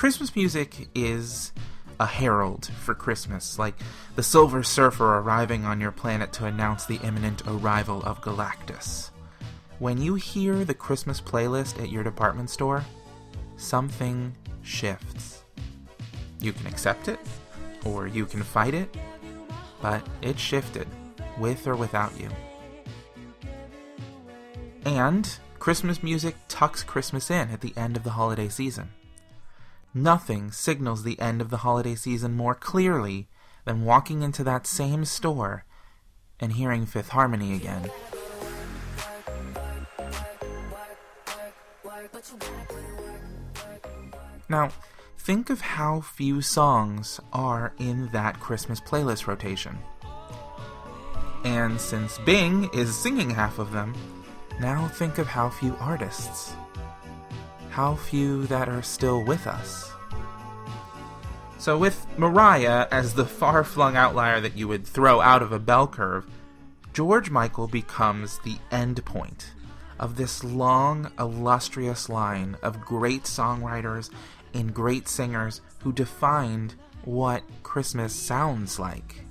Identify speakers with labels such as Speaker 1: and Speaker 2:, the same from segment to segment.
Speaker 1: Christmas music is a herald for Christmas, like the Silver Surfer arriving on your planet to announce the imminent arrival of Galactus. When you hear the Christmas playlist at your department store, something shifts. You can accept it, or you can fight it, but it shifted, with or without you. And Christmas music tucks Christmas in at the end of the holiday season. Nothing signals the end of the holiday season more clearly than walking into that same store and hearing Fifth Harmony again. Now, think of how few songs are in that Christmas playlist rotation. And since Bing is singing half of them, now think of how few artists. How few that are still with us. So with Mariah as the far-flung outlier that you would throw out of a bell curve, George Michael becomes the end point of this long, illustrious line of great songwriters and great singers who defined what Christmas sounds like.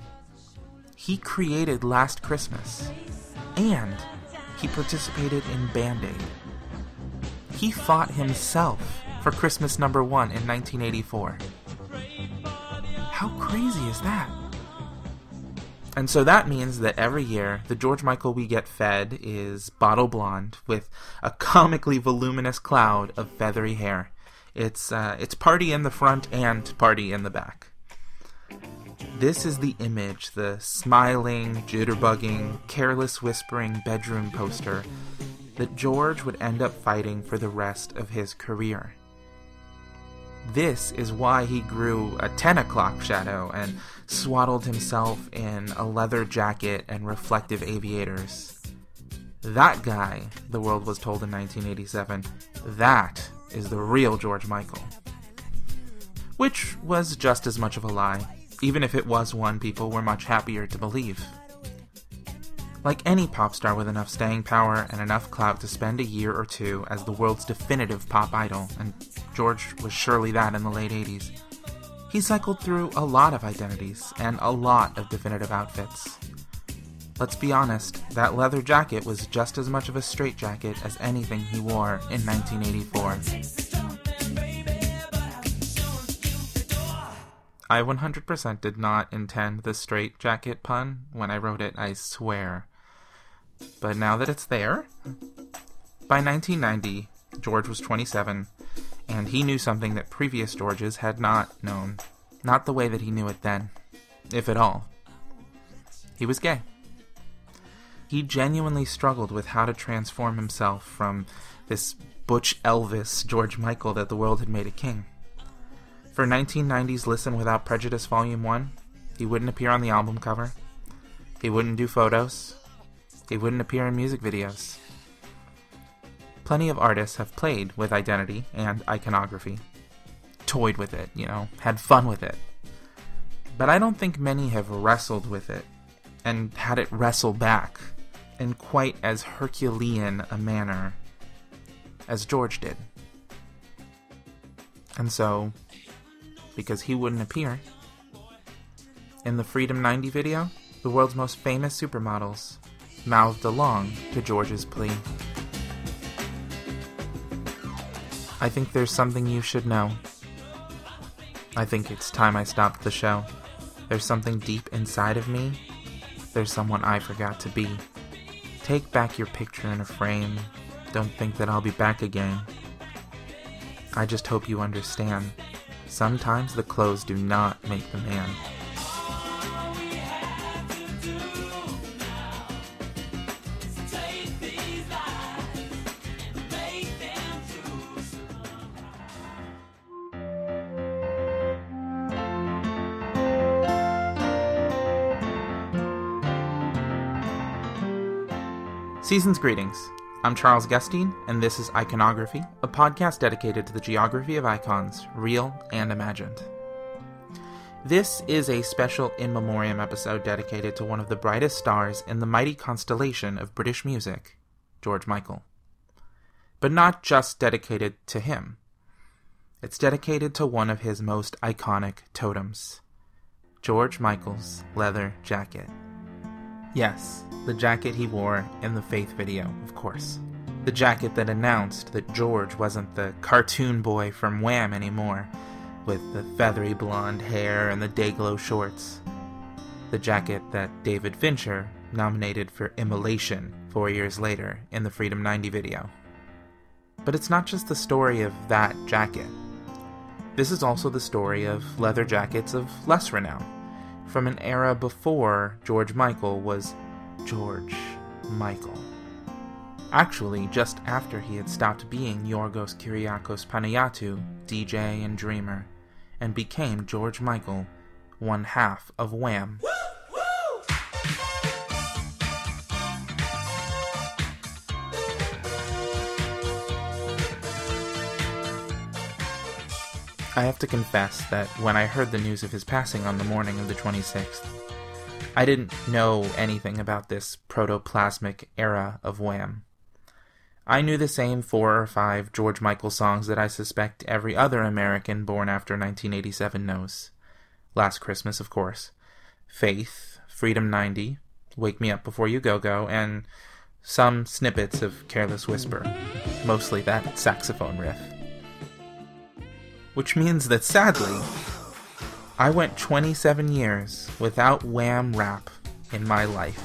Speaker 1: He created Last Christmas, and he participated in Band Aid. He fought himself for Christmas number 1 in 1984. How crazy is that? And so that means that every year, the George Michael we get fed is bottle blonde with a comically voluminous cloud of feathery hair. It's party in the front and party in the back. This is the image, the smiling, jitterbugging, careless whispering bedroom poster that George would end up fighting for the rest of his career. This is why he grew a 10 o'clock shadow and swaddled himself in a leather jacket and reflective aviators. That guy, the world was told in 1987, that is the real George Michael. Which was just as much of a lie, even if it was one people were much happier to believe. Like any pop star with enough staying power and enough clout to spend a year or two as the world's definitive pop idol, and George was surely that in the late 80s, he cycled through a lot of identities and a lot of definitive outfits. Let's be honest, that leather jacket was just as much of a straitjacket as anything he wore in 1984. I 100% did not intend the straitjacket pun when I wrote it, I swear. But now that it's there, by 1990, George was 27, and he knew something that previous Georges had not known. Not the way that he knew it then, if at all. He was gay. He genuinely struggled with how to transform himself from this butch Elvis George Michael that the world had made a king. For 1990's Listen Without Prejudice Volume 1, he wouldn't appear on the album cover. He wouldn't do photos. He wouldn't appear in music videos. Plenty of artists have played with identity and iconography. Toyed with it, had fun with it. But I don't think many have wrestled with it and had it wrestle back in quite as Herculean a manner as George did. And so, because he wouldn't appear, in the Freedom 90 video, the world's most famous supermodels mouthed along to George's plea. I think there's something you should know. I think it's time I stopped the show. There's something deep inside of me. There's someone I forgot to be. Take back your picture in a frame. Don't think that I'll be back again. I just hope you understand. Sometimes the clothes do not make the man. Season's greetings. I'm Charles Gustine, and this is Iconography, a podcast dedicated to the geography of icons, real and imagined. This is a special in memoriam episode dedicated to one of the brightest stars in the mighty constellation of British music, George Michael. But not just dedicated to him. It's dedicated to one of his most iconic totems, George Michael's leather jacket. Yes, the jacket he wore in the Faith video, of course. The jacket that announced that George wasn't the cartoon boy from Wham anymore, with the feathery blonde hair and the day-glow shorts. The jacket that David Fincher nominated for Immolation 4 years later in the Freedom 90 video. But it's not just the story of that jacket. This is also the story of leather jackets of less renown, from an era before George Michael was George Michael. Actually, just after he had stopped being Yorgos Kyriakos Panayiotou, DJ and dreamer, and became George Michael, one half of Wham. I have to confess that when I heard the news of his passing on the morning of the 26th, I didn't know anything about this protoplasmic era of Wham. I knew the same 4 or 5 George Michael songs that I suspect every other American born after 1987 knows. Last Christmas, of course. Faith, Freedom 90, Wake Me Up Before You Go-Go, and some snippets of Careless Whisper. Mostly that saxophone riff. Which means that, sadly, I went 27 years without Wham rap in my life.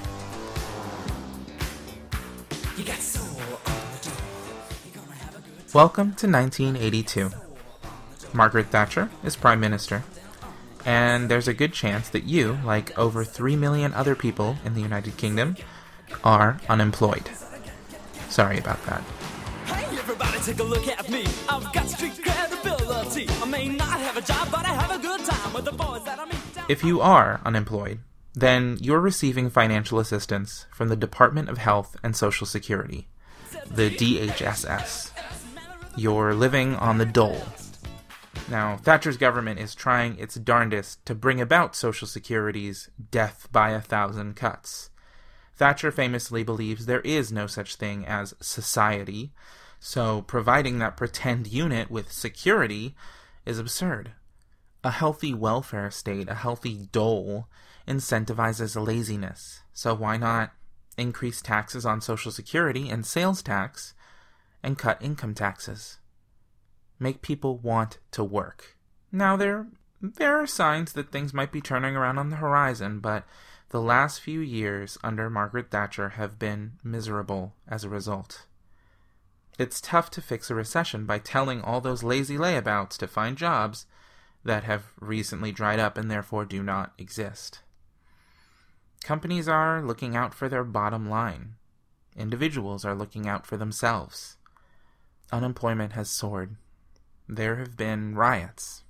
Speaker 1: Welcome to 1982. Margaret Thatcher is Prime Minister, and there's a good chance that you, like over 3 million other people in the United Kingdom, are unemployed. Sorry about that.
Speaker 2: Hey everybody, take a look at me. I've got street credibility. I may not have a job, but I have a good time with the boys that I meet.
Speaker 1: If you are unemployed, then you're receiving financial assistance from the Department of Health and Social Security, the DHSS. You're living on the dole. Now, Thatcher's government is trying its darndest to bring about Social Security's death by 1,000 cuts. Thatcher famously believes there is no such thing as society, so providing that pretend unit with security is absurd. A healthy welfare state, a healthy dole, incentivizes laziness, so why not increase taxes on Social Security and sales tax and cut income taxes? Make people want to work. Now, there are signs that things might be turning around on the horizon, but the last few years under Margaret Thatcher have been miserable as a result. It's tough to fix a recession by telling all those lazy layabouts to find jobs that have recently dried up and therefore do not exist. Companies are looking out for their bottom line. Individuals are looking out for themselves. Unemployment has soared. There have been riots.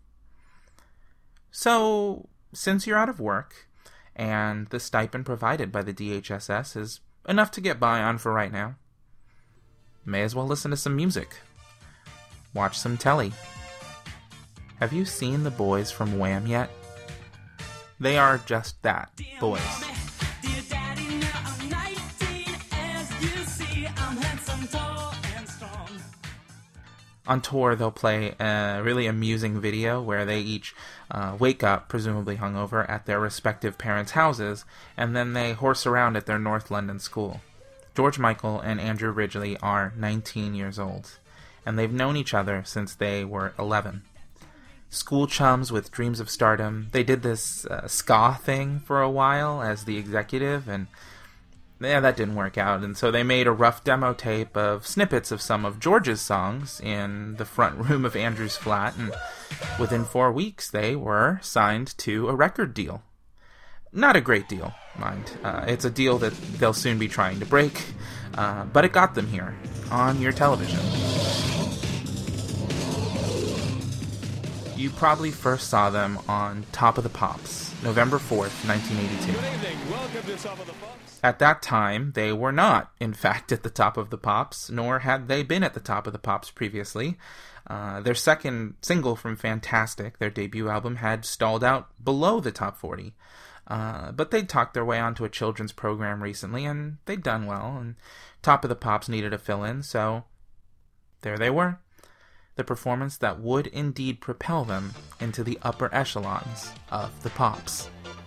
Speaker 1: So, since you're out of work, and the stipend provided by the DHSS is enough to get by on for right now, may as well listen to some music. Watch some telly. Have you seen the boys from Wham yet? They are just that, boys. On tour, they'll play a really amusing video where they each wake up, presumably hungover, at their respective parents' houses, and then they horse around at their North London school. George Michael and Andrew Ridgeley are 19 years old, and they've known each other since they were 11. School chums with dreams of stardom. They did this ska thing for a while as the executive, and yeah, that didn't work out, and so they made a rough demo tape of snippets of some of George's songs in the front room of Andrew's flat, and within 4 weeks they were signed to a record deal. Not a great deal, mind. It's a deal that they'll soon be trying to break, but it got them here, on your television. You probably first saw them on Top of the Pops, November 4th, 1982.
Speaker 3: Good evening. Welcome to Top of the Pops.
Speaker 1: At that time, they were not, in fact, at the top of the Pops, nor had they been at the top of the Pops previously. Their second single from Fantastic, their debut album, had stalled out below the top 40. But they'd talked their way onto a children's program recently, and they'd done well, and Top of the Pops needed a fill-in, so there they were. the performance that would indeed propel them into the upper echelons of the Pops.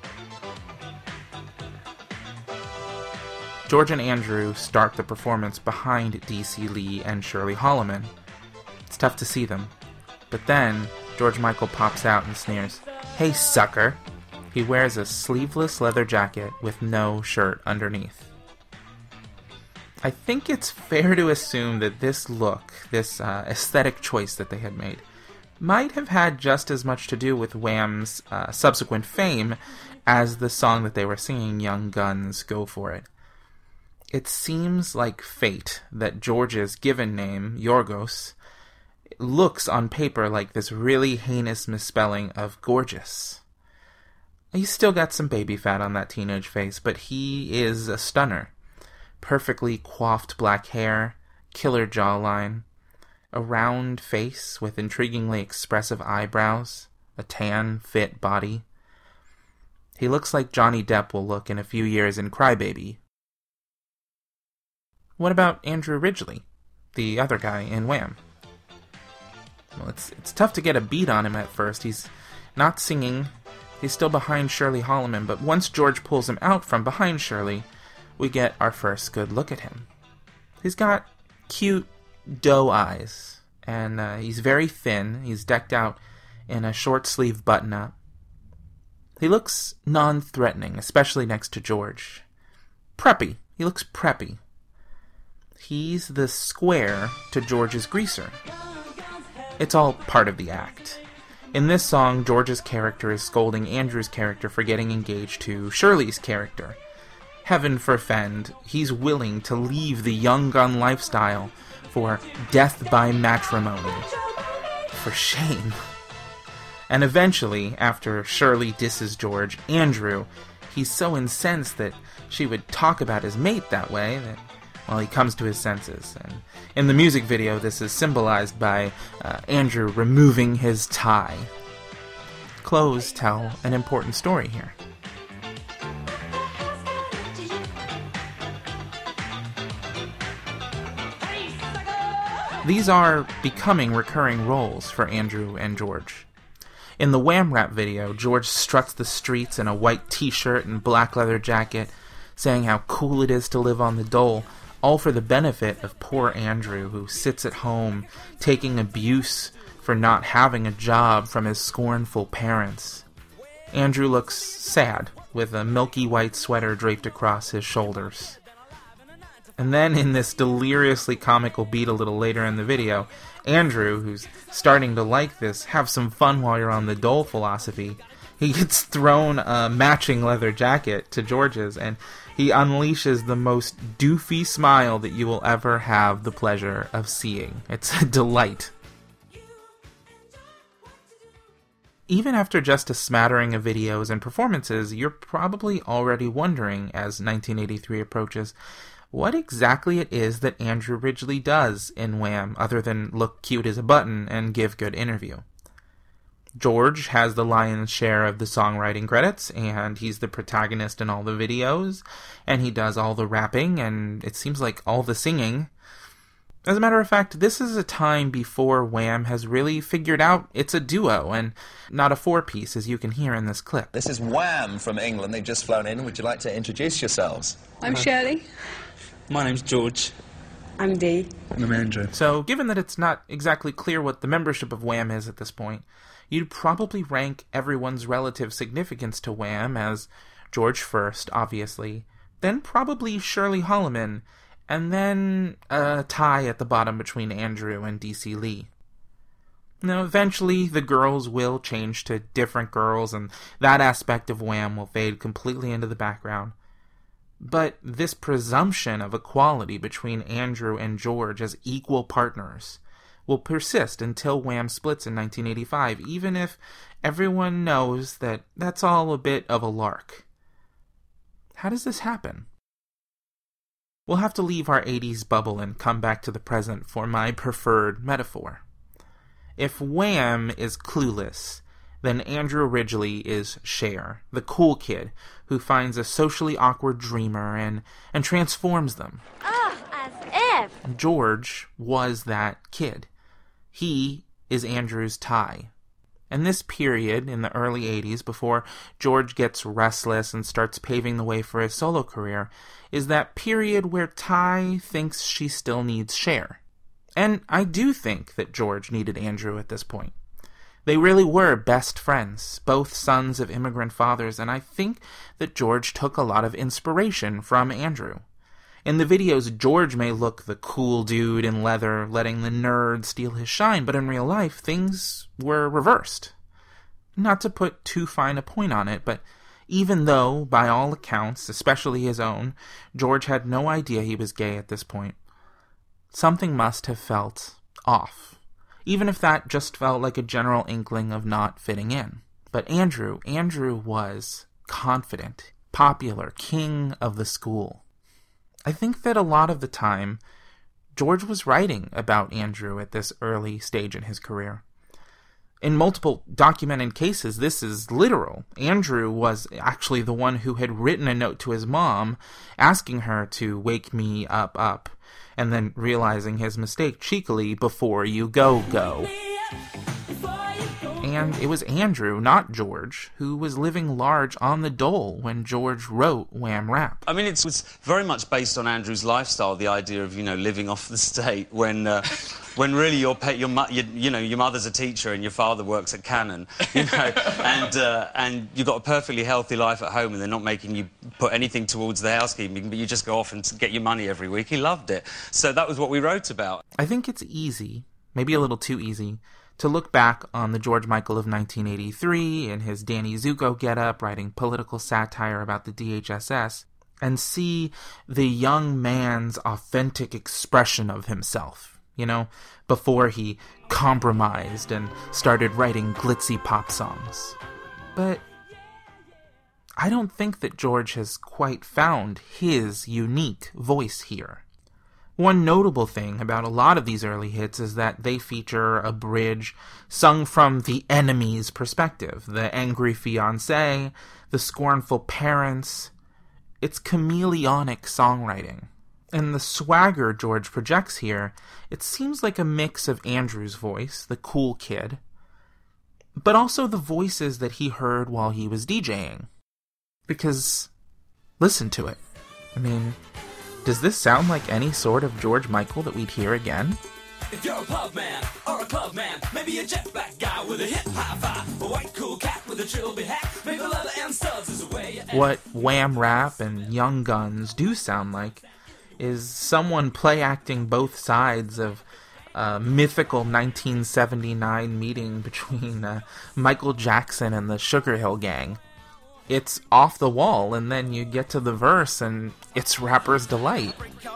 Speaker 1: George and Andrew start the performance behind DC Lee and Shirley Holloman. It's tough to see them. But then, George Michael pops out and sneers, "Hey, sucker!" He wears a sleeveless leather jacket with no shirt underneath. I think it's fair to assume that this look, this aesthetic choice that they had made, might have had just as much to do with Wham's subsequent fame as the song that they were singing, Young Guns, Go For It. It seems like fate that George's given name, Yorgos, looks on paper like this really heinous misspelling of gorgeous. He's still got some baby fat on that teenage face, but he is a stunner. Perfectly coiffed black hair, killer jawline, a round face with intriguingly expressive eyebrows, a tan, fit body. He looks like Johnny Depp will look in a few years in Crybaby. What about Andrew Ridgeley, the other guy in Wham? Well, it's tough to get a beat on him at first. He's not singing. He's still behind Shirley Holloman, but once George pulls him out from behind Shirley, we get our first good look at him. He's got cute doe eyes, and he's very thin. He's decked out in a short-sleeve button-up. He looks non-threatening, especially next to George. Preppy. He looks preppy. He's the square to George's greaser. It's all part of the act. In this song, George's character is scolding Andrew's character for getting engaged to Shirley's character. Heaven forfend, he's willing to leave the young gun lifestyle for death by matrimony. For shame. And eventually, after Shirley disses George, Andrew, he's so incensed that she would talk about his mate that way that, well, he comes to his senses. And in the music video, this is symbolized by Andrew removing his tie. Clothes tell an important story here. These are becoming recurring roles for Andrew and George. In the Wham rap video, George struts the streets in a white t-shirt and black leather jacket, saying how cool it is to live on the dole, all for the benefit of poor Andrew, who sits at home taking abuse for not having a job from his scornful parents. Andrew looks sad, with a milky white sweater draped across his shoulders. And then in this deliriously comical beat a little later in the video, Andrew, who's starting to like this have some fun while you're on the dole philosophy, he gets thrown a matching leather jacket to George's, and he unleashes the most doofy smile that you will ever have the pleasure of seeing. It's a delight. Even after just a smattering of videos and performances, you're probably already wondering, as 1983 approaches, what exactly it is that Andrew Ridgeley does in Wham other than look cute as a button and give good interview. George has the lion's share of the songwriting credits, and he's the protagonist in all the videos, and he does all the rapping, and it seems like all the singing. As a matter of fact, this is a time before Wham has really figured out it's a duo, and not a four-piece, as you can hear in this clip.
Speaker 4: This is Wham from England. They've just flown in. Would you like to introduce yourselves?
Speaker 5: I'm Shirley.
Speaker 6: My name's George.
Speaker 5: I'm Dee.
Speaker 6: And I'm Andrew.
Speaker 1: So, given that it's not exactly clear what the membership of Wham is at this point, you'd probably rank everyone's relative significance to Wham as George first, obviously, then probably Shirley Holloman, and then a tie at the bottom between Andrew and DC Lee. Now, eventually, the girls will change to different girls, and that aspect of Wham will fade completely into the background. But this presumption of equality between Andrew and George as equal partners will persist until Wham splits in 1985, even if everyone knows that that's all a bit of a lark. How does this happen? We'll have to leave our 80s bubble and come back to the present for my preferred metaphor. If Wham is clueless, then Andrew Ridgeley is Cher, the cool kid who finds a socially awkward dreamer and transforms them.
Speaker 7: Oh, as if!
Speaker 1: George was that kid. He is Andrew's tie. And this period, in the early 80s, before George gets restless and starts paving the way for his solo career, is that period where Ty thinks she still needs Cher. And I do think that George needed Andrew at this point. They really were best friends, both sons of immigrant fathers, and I think that George took a lot of inspiration from Andrew. In the videos, George may look the cool dude in leather, letting the nerd steal his shine, but in real life, things were reversed. Not to put too fine a point on it, but even though, by all accounts, especially his own, George had no idea he was gay at this point, something must have felt off, even if that just felt like a general inkling of not fitting in. But Andrew was confident, popular, king of the school. I think that a lot of the time, George was writing about Andrew at this early stage in his career. In multiple documented cases, this is literal. Andrew was actually the one who had written a note to his mom asking her to wake me up, and then realizing his mistake cheekily, before you go. And it was Andrew, not George, who was living large on the dole when George wrote Wham Rap.
Speaker 6: I mean, it was very much based on Andrew's lifestyle, the idea of, living off the state when really your mother's a teacher and your father works at Canon, and you've got a perfectly healthy life at home and they're not making you put anything towards the housekeeping, but you just go off and get your money every week. He loved it. So that was what we wrote about.
Speaker 1: I think it's easy, maybe a little too easy, to look back on the George Michael of 1983 in his Danny Zuko getup, writing political satire about the DHSS, and see the young man's authentic expression of himself, before he compromised and started writing glitzy pop songs. But I don't think that George has quite found his unique voice here. One notable thing about a lot of these early hits is that they feature a bridge sung from the enemy's perspective, the angry fiancé, the scornful parents. It's chameleonic songwriting. And the swagger George projects here, it seems like a mix of Andrew's voice, the cool kid, but also the voices that he heard while he was DJing. Because, listen to it. I mean, does this sound like any sort of George Michael that we'd hear again?
Speaker 2: If you're a pub man or a club man, maybe a jet black guy with a hip hi-fi, a white cool cat with a trilby hat, maybe leather and studs is the way.
Speaker 1: What Wham Rap and Young Guns do sound like is someone play-acting both sides of a mythical 1979 meeting between Michael Jackson and the Sugar Hill Gang. It's off the wall, and then you get to the verse, and it's rapper's delight.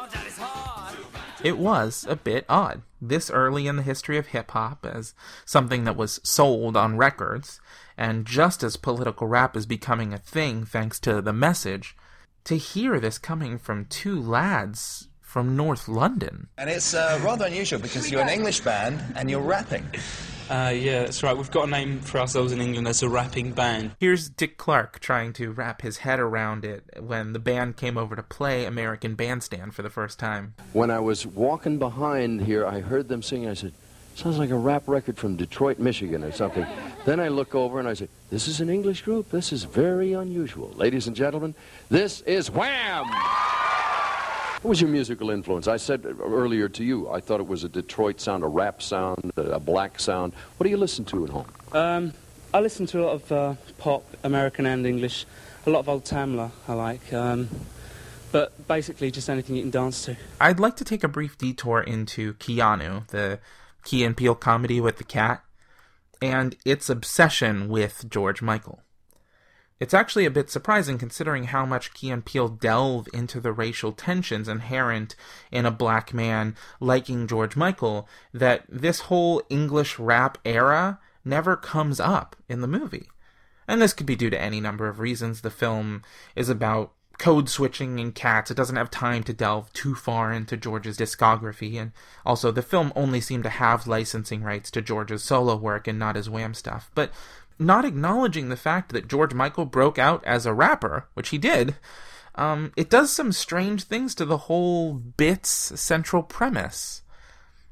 Speaker 1: It was a bit odd, this early in the history of hip-hop, as something that was sold on records, and just as political rap is becoming a thing thanks to The Message, to hear this coming from two lads from North London.
Speaker 4: And it's rather unusual because you're an English band and you're rapping.
Speaker 6: Yeah, that's right. We've got a name for ourselves in England as a rapping band.
Speaker 1: Here's Dick Clark trying to wrap his head around it when the band came over to play American Bandstand for the first time.
Speaker 7: When I was walking behind here, I heard them singing. I said, sounds like a rap record from Detroit, Michigan or something. Then I look over and I said, this is an English group. This is very unusual. Ladies and gentlemen, this is Wham! What was your musical influence? I said earlier to you, I thought it was a Detroit sound, a rap sound, a black sound. What do you listen to at home?
Speaker 8: I listen to a lot of pop, American and English. A lot of old Tamla I like. But basically just anything you can dance to.
Speaker 1: I'd like to take a brief detour into Keanu, the Key and Peele comedy with the cat, and its obsession with George Michael. It's actually a bit surprising considering how much Key and Peele delve into the racial tensions inherent in a black man liking George Michael, that this whole English rap era never comes up in the movie. And this could be due to any number of reasons. The film is about code switching and cats. It doesn't have time to delve too far into George's discography, and also the film only seemed to have licensing rights to George's solo work and not his Wham stuff. But not acknowledging the fact that George Michael broke out as a rapper, which he did, it does some strange things to the whole bit's central premise.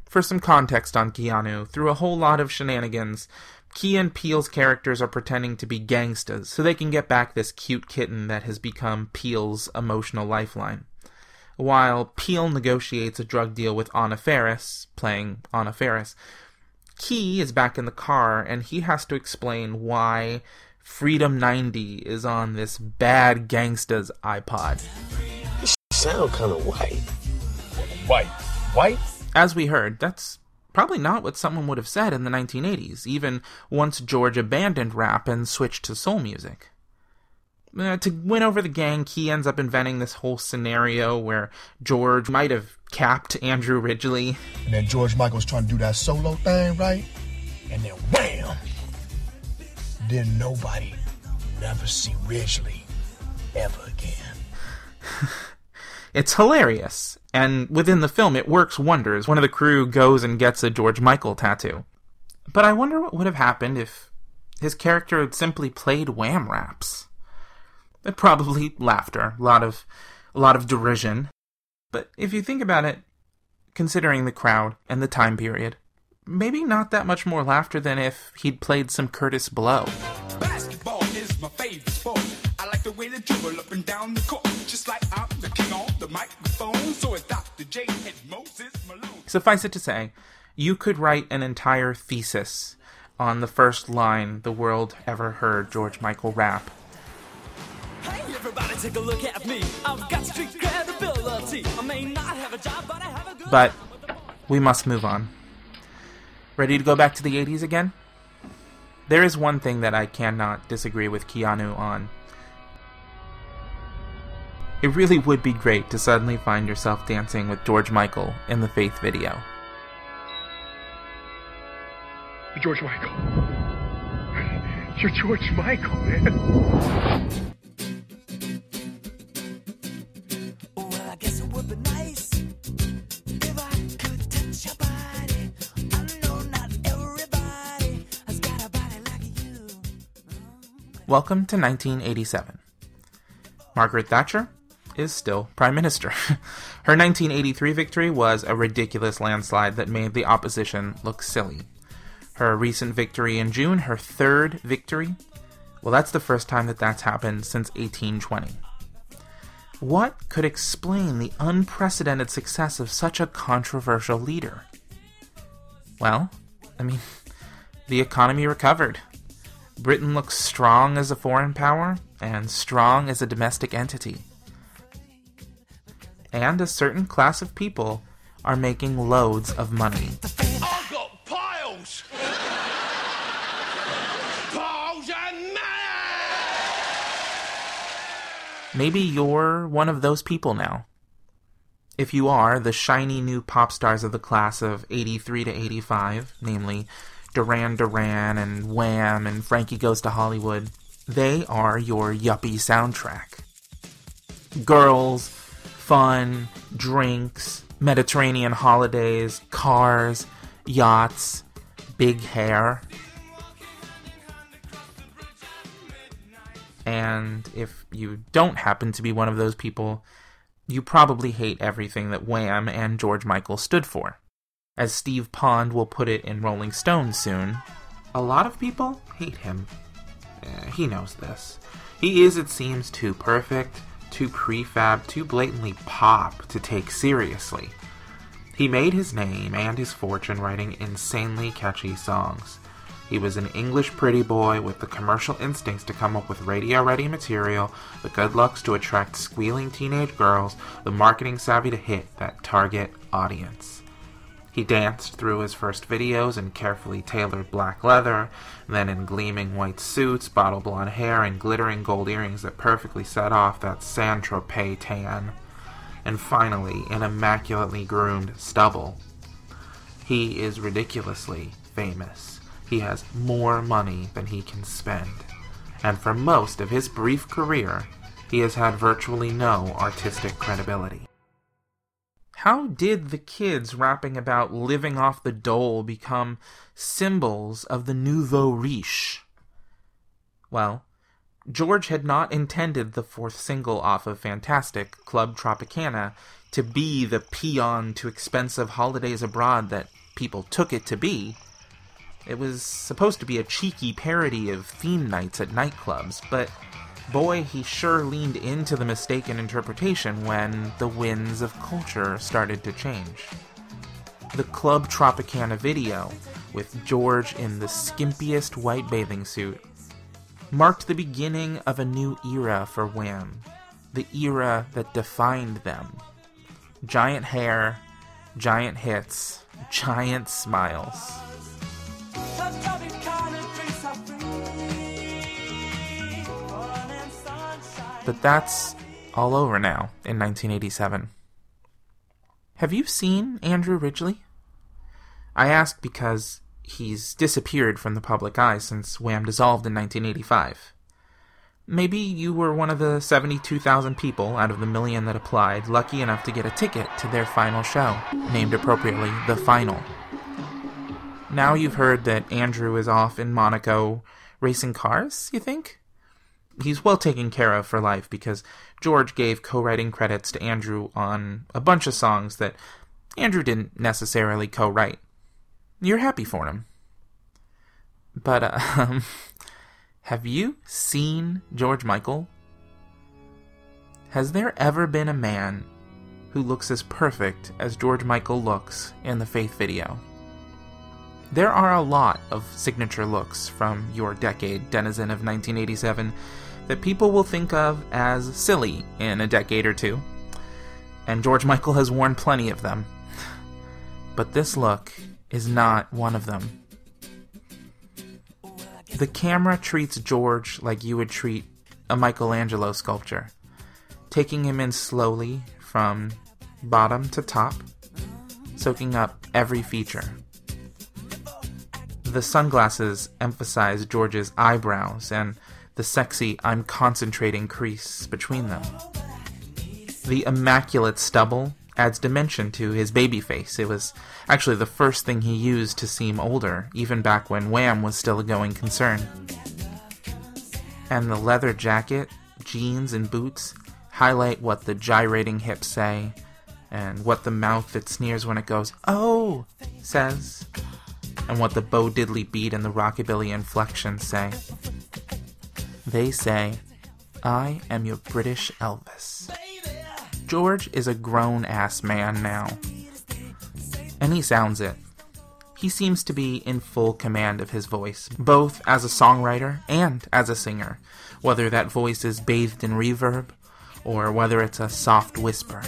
Speaker 1: For some context on Keanu, through a whole lot of shenanigans, Key and Peele's characters are pretending to be gangstas so they can get back this cute kitten that has become Peele's emotional lifeline. While Peele negotiates a drug deal with Anna Faris, playing Anna Faris, Key is back in the car and he has to explain why Freedom 90 is on this bad gangsta's iPod.
Speaker 9: You sound kind of white.
Speaker 3: White?
Speaker 1: As we heard, that's probably not what someone would have said in the 1980s, even once George abandoned rap and switched to soul music. To win over the gang, Key ends up inventing this whole scenario where George might have capped Andrew Ridgeley.
Speaker 10: And then George Michael's trying to do that solo thing, right? And then wham! Then nobody never see Ridgeley ever again.
Speaker 1: It's hilarious, and within the film it works wonders. One of the crew goes and gets a George Michael tattoo. But I wonder what would have happened if his character had simply played Wham raps. Probably laughter, a lot of derision. But if you think about it, considering the crowd and the time period, maybe not that much more laughter than if he'd played some Curtis Blow.
Speaker 2: Basketball is my favorite sport. I like the way they dribble up and down the court. Just like I'm the king on the microphone. So it's Dr. J and Moses Malone.
Speaker 1: Suffice it to say, you could write an entire thesis on the first line the world ever heard George Michael rap.
Speaker 2: Hey, everybody take a look at me. I've got street credibility. I may not have a job, but I have a good...
Speaker 1: But we must move on. Ready to go back to the 80s again? There is one thing that I cannot disagree with Keanu on. It really would be great to suddenly find yourself dancing with George Michael in the Faith video.
Speaker 10: You're George Michael. You're George Michael, man.
Speaker 2: Well, I guess it would be nice if I could touch your body. I know not everybody has got a body like you.
Speaker 1: Welcome to 1987. Margaret Thatcher is still Prime Minister. Her 1983 victory was a ridiculous landslide that made the opposition look silly. Her recent victory in June, her third victory, well, that's the first time that's happened since 1820. What could explain the unprecedented success of such a controversial leader? Well, the economy recovered. Britain looks strong as a foreign power and strong as a domestic entity. And a certain class of people are making loads of money.
Speaker 3: I've got piles! Piles and money!
Speaker 1: Maybe you're one of those people now. If you are, the shiny new pop stars of the class of 83 to 85, namely Duran Duran and Wham and Frankie Goes to Hollywood, they are your yuppie soundtrack. Girls, fun, drinks, Mediterranean holidays, cars, yachts, big hair. And if you don't happen to be one of those people, you probably hate everything that Wham and George Michael stood for. As Steve Pond will put it in Rolling Stone soon, a lot of people hate him. He knows this. He is, it seems, too perfect, too prefab, too blatantly pop to take seriously. He made his name and his fortune writing insanely catchy songs. He was an English pretty boy with the commercial instincts to come up with radio-ready material, the good looks to attract squealing teenage girls, the marketing savvy to hit that target audience. He danced through his first videos in carefully tailored black leather, then in gleaming white suits, bottle blonde hair, and glittering gold earrings that perfectly set off that Saint-Tropez tan. And finally, in immaculately groomed stubble. He is ridiculously famous. He has more money than he can spend. And for most of his brief career, he has had virtually no artistic credibility. How did the kids rapping about living off the dole become symbols of the nouveau riche? Well, George had not intended the fourth single off of Fantastic, Club Tropicana, to be the paean to expensive holidays abroad that people took it to be. It was supposed to be a cheeky parody of theme nights at nightclubs, but boy, he sure leaned into the mistaken interpretation when the winds of culture started to change. The Club Tropicana video, with George in the skimpiest white bathing suit, marked the beginning of a new era for Wham, the era that defined them. Giant hair, giant hits, giant smiles. But that's all over now in 1987. Have you seen Andrew Ridgeley? I ask because he's disappeared from the public eye since Wham dissolved in 1985. Maybe you were one of the 72,000 people out of the million that applied lucky enough to get a ticket to their final show, named appropriately The Final. Now you've heard that Andrew is off in Monaco racing cars, you think? He's well taken care of for life because George gave co-writing credits to Andrew on a bunch of songs that Andrew didn't necessarily co-write. You're happy for him. But, have you seen George Michael? Has there ever been a man who looks as perfect as George Michael looks in the Faith video? There are a lot of signature looks from your decade, denizen of 1987, that people will think of as silly in a decade or two. And George Michael has worn plenty of them. But this look is not one of them. The camera treats George like you would treat a Michelangelo sculpture, taking him in slowly from bottom to top, soaking up every feature. The sunglasses emphasize George's eyebrows and the sexy "I'm concentrating" crease between them. The immaculate stubble adds dimension to his baby face. It was actually the first thing he used to seem older, even back when Wham was still a going concern. And the leather jacket, jeans, and boots highlight what the gyrating hips say, and what the mouth that sneers when it goes, "Oh!" says, and what the Bo Diddley beat and the rockabilly inflections say. They say, "I am your British Elvis." George is a grown-ass man now. And he sounds it. He seems to be in full command of his voice, both as a songwriter and as a singer, whether that voice is bathed in reverb, or whether it's a soft whisper.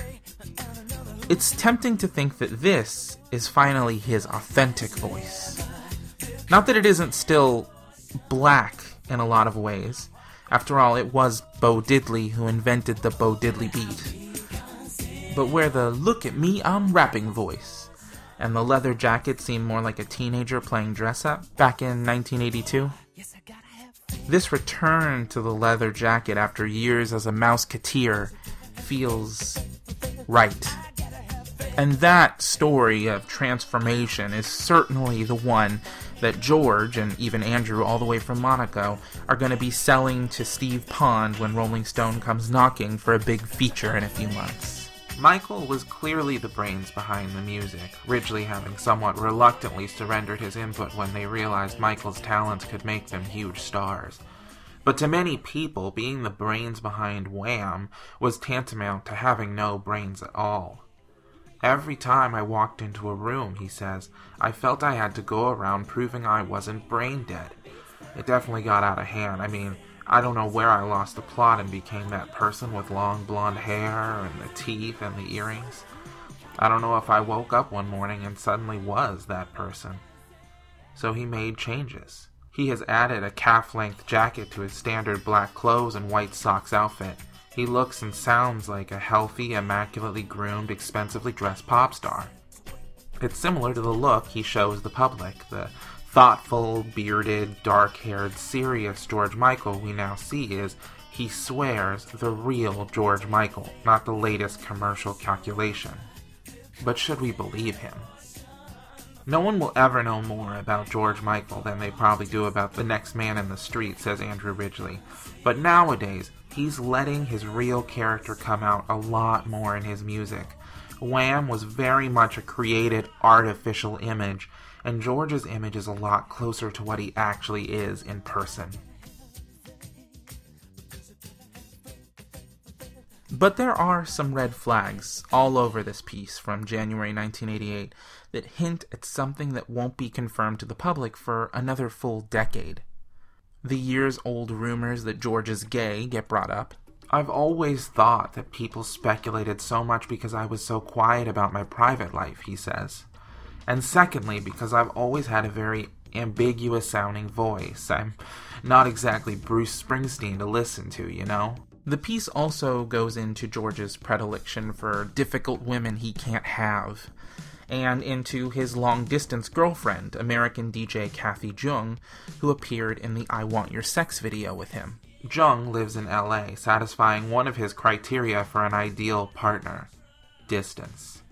Speaker 1: It's tempting to think that this is finally his authentic voice. Not that it isn't still black in a lot of ways. After all, it was Bo Diddley who invented the Bo Diddley beat. But where the "look at me, I'm rapping" voice and the leather jacket seemed more like a teenager playing dress-up back in 1982, this return to the leather jacket after years as a Mouseketeer feels right. And that story of transformation is certainly the one that George, and even Andrew all the way from Monaco, are going to be selling to Steve Pond when Rolling Stone comes knocking for a big feature in a few months. Michael was clearly the brains behind the music, Ridgeley having somewhat reluctantly surrendered his input when they realized Michael's talents could make them huge stars. But to many people, being the brains behind Wham was tantamount to having no brains at all. "Every time I walked into a room," he says, "I felt I had to go around proving I wasn't brain dead. It definitely got out of hand. I mean, I don't know where I lost the plot and became that person with long blonde hair and the teeth and the earrings. I don't know if I woke up one morning and suddenly was that person." So he made changes. He has added a calf-length jacket to his standard black clothes and white socks outfit. He looks and sounds like a healthy, immaculately groomed, expensively dressed pop star. It's similar to the look he shows the public, the thoughtful, bearded, dark-haired, serious George Michael we now see is, he swears, the real George Michael, not the latest commercial calculation. But should we believe him? No one will ever know more about George Michael than they probably do about the next man in the street, says Andrew Ridgeley. But nowadays, he's letting his real character come out a lot more in his music. Wham was very much a created, artificial image, and George's image is a lot closer to what he actually is in person. But there are some red flags all over this piece from January 1988 that hint at something that won't be confirmed to the public for another full decade. The years-old rumors that George is gay get brought up. I've always thought that people speculated so much because I was so quiet about my private life, he says. And secondly, because I've always had a very ambiguous-sounding voice. I'm not exactly Bruce Springsteen to listen to, you know? The piece also goes into George's predilection for difficult women he can't have, and into his long-distance girlfriend, American DJ Kathy Jung, who appeared in the I Want Your Sex video with him. Jung lives in LA, satisfying one of his criteria for an ideal partner: distance.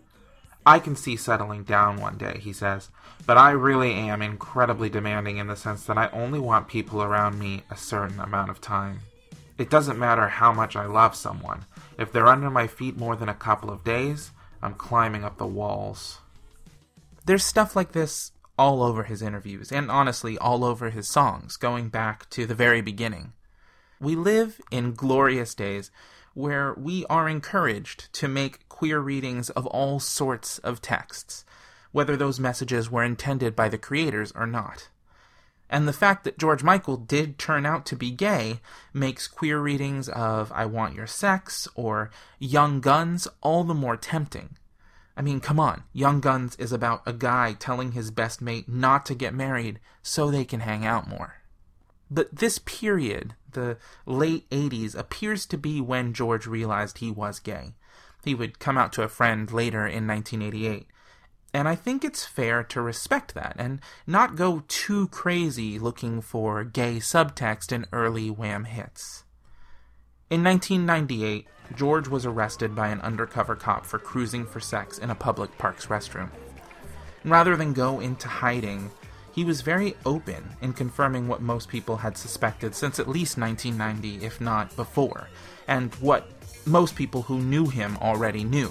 Speaker 1: I can see settling down one day, he says, but I really am incredibly demanding in the sense that I only want people around me a certain amount of time. It doesn't matter how much I love someone. If they're under my feet more than a couple of days, I'm climbing up the walls. There's stuff like this all over his interviews, and honestly, all over his songs, going back to the very beginning. We live in glorious days where we are encouraged to make queer readings of all sorts of texts, whether those messages were intended by the creators or not. And the fact that George Michael did turn out to be gay makes queer readings of I Want Your Sex or Young Guns all the more tempting. I mean, come on, Young Guns is about a guy telling his best mate not to get married so they can hang out more. But this period, the late 80s, appears to be when George realized he was gay. He would come out to a friend later in 1988. And I think it's fair to respect that and not go too crazy looking for gay subtext in early Wham hits. In 1998, George was arrested by an undercover cop for cruising for sex in a public park's restroom. Rather than go into hiding, he was very open in confirming what most people had suspected since at least 1990, if not before, and what most people who knew him already knew.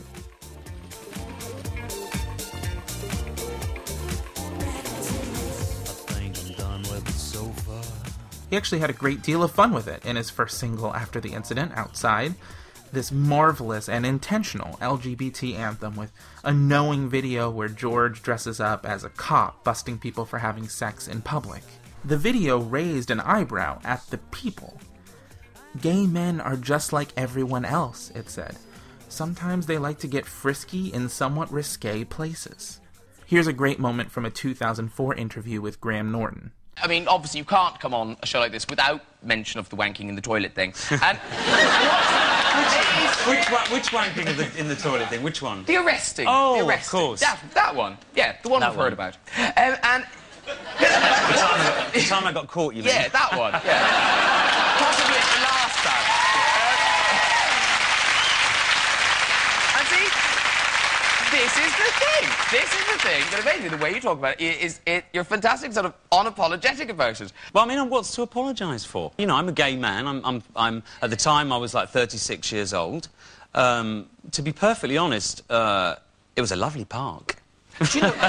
Speaker 1: He actually had a great deal of fun with it in his first single after the incident, Outside, this marvelous and intentional LGBT anthem with a knowing video where George dresses up as a cop busting people for having sex in public. The video raised an eyebrow at the people. Gay men are just like everyone else, it said. Sometimes they like to get frisky in somewhat risque places. Here's a great moment from a 2004 interview with Graham Norton.
Speaker 11: I mean, obviously you can't come on a show like this without mention of the wanking in the toilet thing. And
Speaker 6: which wanking in the toilet thing? Which one?
Speaker 11: The arresting.
Speaker 6: Oh,
Speaker 11: the arresting.
Speaker 6: of course.
Speaker 11: That one. Yeah, the one I've heard about. And
Speaker 6: the time I got caught, you mean?
Speaker 11: Yeah, that one. Yeah. Possibly the last time. And see, this is the thing. This is the thing that amazing. The way you talk about it you're fantastic, sort of unapologetic about it.
Speaker 6: Well, I mean, what's to apologise for? You know, I'm a gay man. I'm at the time I was like 36 years old. To be perfectly honest, it was a lovely park.
Speaker 11: Do you know?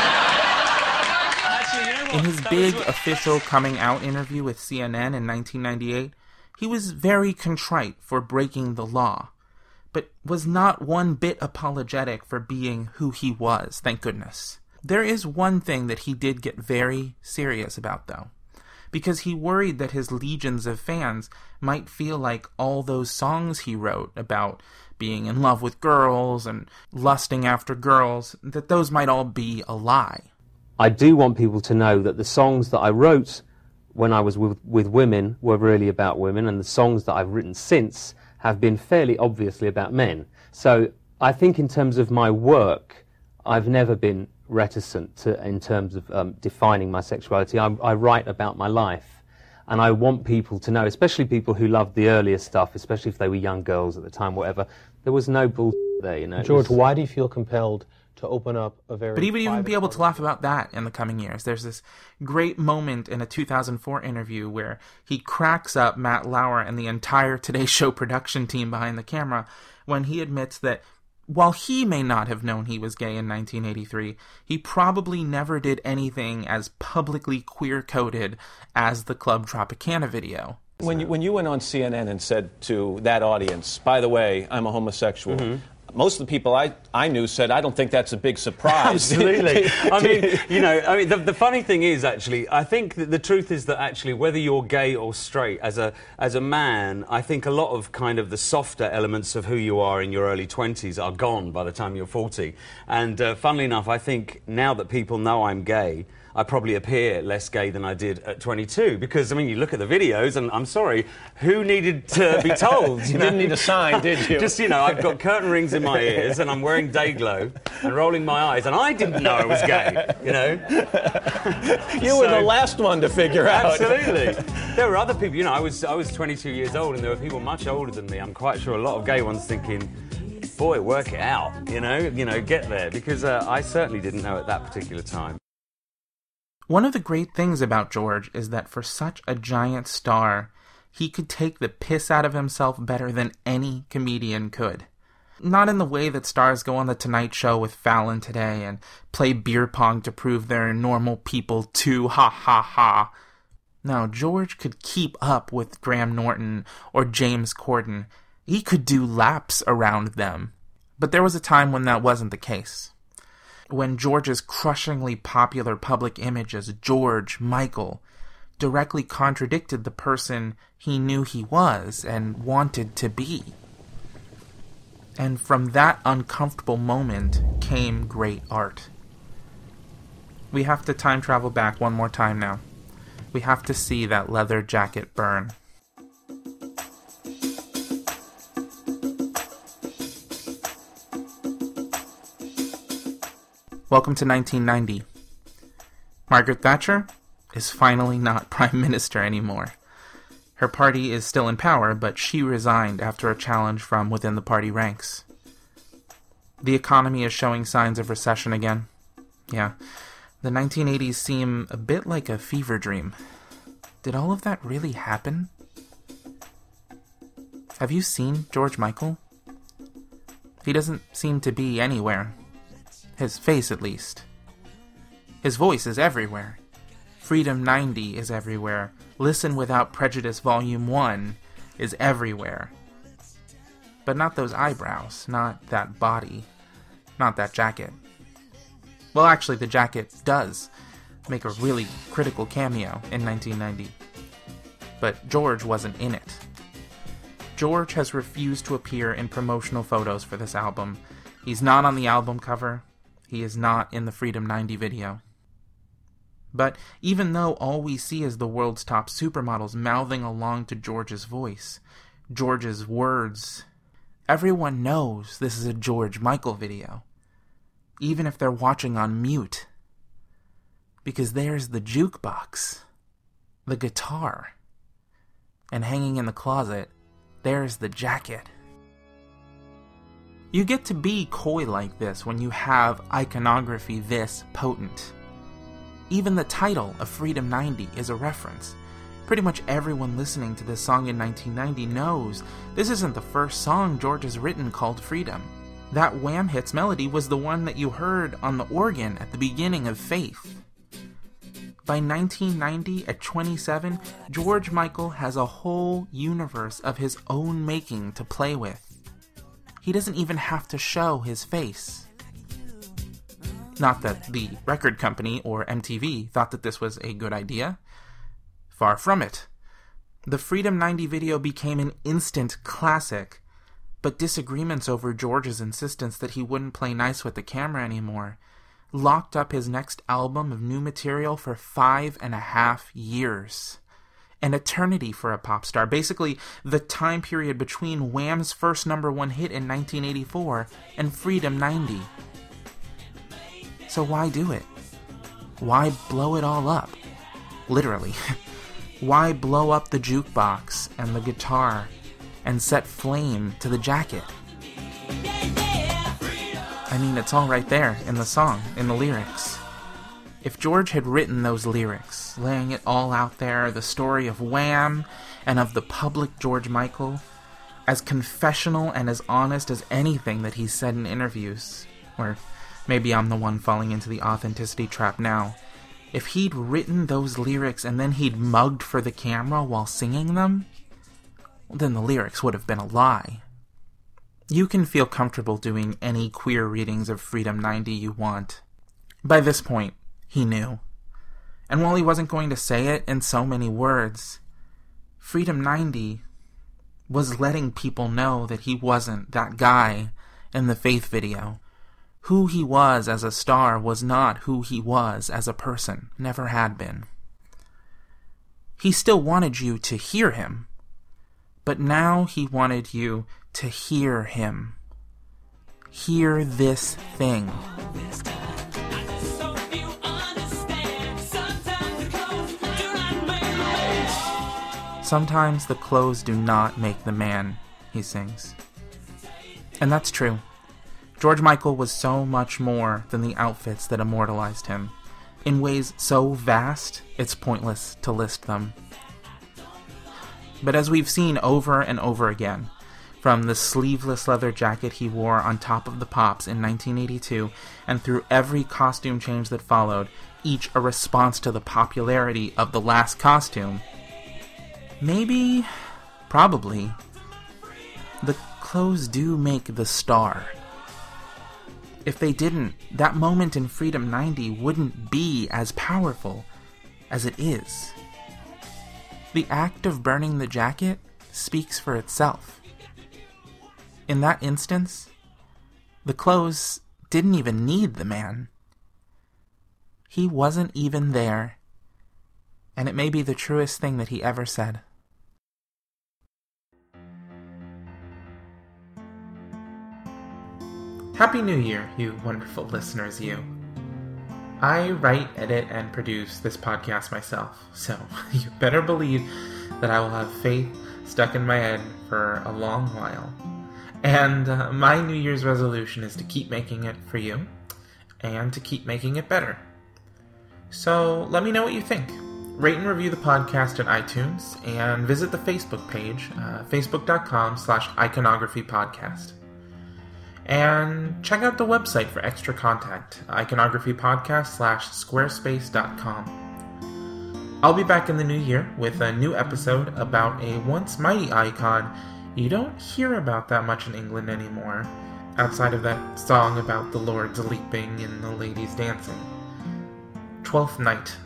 Speaker 1: In his big official coming out interview with CNN in 1998, he was very contrite for breaking the law, but was not one bit apologetic for being who he was, thank goodness. There is one thing that he did get very serious about, though, because he worried that his legions of fans might feel like all those songs he wrote about being in love with girls and lusting after girls, that those might all be a lie.
Speaker 12: I do want people to know that the songs that I wrote when I was with women were really about women, and the songs that I've written since have been fairly obviously about men. So I think in terms of my work, I've never been reticent in terms of defining my sexuality. I write about my life, and I want people to know, especially people who loved the earlier stuff, especially if they were young girls at the time, whatever, there was no bull there, you know.
Speaker 9: George, why do you feel compelled
Speaker 13: to open up a very
Speaker 1: But he would even
Speaker 13: private
Speaker 1: be able to laugh about that in the coming years. There's this great moment in a 2004 interview where he cracks up Matt Lauer and the entire Today Show production team behind the camera when he admits that while he may not have known he was gay in 1983, he probably never did anything as publicly queer-coded as the Club Tropicana video.
Speaker 14: When you went on CNN and said to that audience, by the way, I'm a homosexual, most of the people I knew said, I don't think that's a big surprise.
Speaker 6: Absolutely. The funny thing is, actually, I think that the truth is that actually, whether you're gay or straight, as a man, I think a lot of kind of the softer elements of who you are in your early 20s are gone by the time you're 40. And funnily enough, I think now that people know I'm gay, I probably appear less gay than I did at 22 because, I mean, you look at the videos and I'm sorry, who needed to be told?
Speaker 14: You didn't need a sign, did you?
Speaker 6: Just, I've got curtain rings in my ears and I'm wearing day glow and rolling my eyes and I didn't know I was gay,
Speaker 14: You were the last one to figure out.
Speaker 6: Absolutely. There were other people, I was 22 years old and there were people much older than me. I'm quite sure a lot of gay ones thinking, boy, work it out, get there, because I certainly didn't know at that particular time.
Speaker 1: One of the great things about George is that for such a giant star, he could take the piss out of himself better than any comedian could. Not in the way that stars go on The Tonight Show with Fallon today and play beer pong to prove they're normal people too, ha ha ha. No, George could keep up with Graham Norton or James Corden. He could do laps around them. But there was a time when that wasn't the case. When George's crushingly popular public image as George Michael directly contradicted the person he knew he was and wanted to be. And from that uncomfortable moment came great art. We have to time travel back one more time now. We have to see that leather jacket burn. Welcome to 1990. Margaret Thatcher is finally not Prime Minister anymore. Her party is still in power, but she resigned after a challenge from within the party ranks. The economy is showing signs of recession again. Yeah, the 1980s seem a bit like a fever dream. Did all of that really happen? Have you seen George Michael? He doesn't seem to be anywhere. His face, at least. His voice is everywhere. Freedom 90 is everywhere. Listen Without Prejudice Volume 1 is everywhere. But not those eyebrows, not that body, not that jacket. Well, actually, the jacket does make a really critical cameo in 1990. But George wasn't in it. George has refused to appear in promotional photos for this album. He's not on the album cover. He is not in the Freedom 90 video. But even though all we see is the world's top supermodels mouthing along to George's voice, George's words, everyone knows this is a George Michael video. Even if they're watching on mute. Because there's the jukebox, the guitar, and hanging in the closet, there's the jacket. You get to be coy like this when you have iconography this potent. Even the title of Freedom 90 is a reference. Pretty much everyone listening to this song in 1990 knows this isn't the first song George has written called Freedom. That Wham hits melody was the one that you heard on the organ at the beginning of Faith. By 1990, at 27, George Michael has a whole universe of his own making to play with. He doesn't even have to show his face. Not that the record company or MTV thought that this was a good idea. Far from it. The Freedom 90 video became an instant classic, but disagreements over George's insistence that he wouldn't play nice with the camera anymore locked up his next album of new material for 5.5 years. An eternity for a pop star, basically the time period between Wham's first #1 hit in 1984 and Freedom 90. So why do it? Why blow it all up? Literally. Why blow up the jukebox and the guitar and set flame to the jacket? I mean, it's all right there in the song, in the lyrics. If George had written those lyrics, laying it all out there, the story of Wham and of the public George Michael, as confessional and as honest as anything that he's said in interviews, or maybe I'm the one falling into the authenticity trap now, if he'd written those lyrics and then he'd mugged for the camera while singing them, well, then the lyrics would have been a lie. You can feel comfortable doing any queer readings of Freedom 90 you want. By this point, he knew. And while he wasn't going to say it in so many words, Freedom 90 was letting people know that he wasn't that guy in the Faith video. Who he was as a star was not who he was as a person, never had been. He still wanted you to hear him, but now he wanted you to hear him. Hear this thing. Sometimes the clothes do not make the man, he sings. And that's true. George Michael was so much more than the outfits that immortalized him, in ways so vast, it's pointless to list them. But as we've seen over and over again, from the sleeveless leather jacket he wore on Top of the Pops in 1982, and through every costume change that followed, each a response to the popularity of the last costume, maybe, probably, the clothes do make the star. If they didn't, that moment in Freedom 90 wouldn't be as powerful as it is. The act of burning the jacket speaks for itself. In that instance, the clothes didn't even need the man. He wasn't even there, and it may be the truest thing that he ever said. Happy New Year, you wonderful listeners, you. I write, edit, and produce this podcast myself, so you better believe that I will have faith stuck in my head for a long while. And my New Year's resolution is to keep making it for you, and to keep making it better. So let me know what you think. Rate and review the podcast at iTunes, and visit the Facebook page, facebook.com/iconographypodcast. And check out the website for extra content, iconographypodcast/squarespace.com. I'll be back in the new year with a new episode about a once mighty icon you don't hear about that much in England anymore, outside of that song about the lords leaping and the ladies dancing. Twelfth Night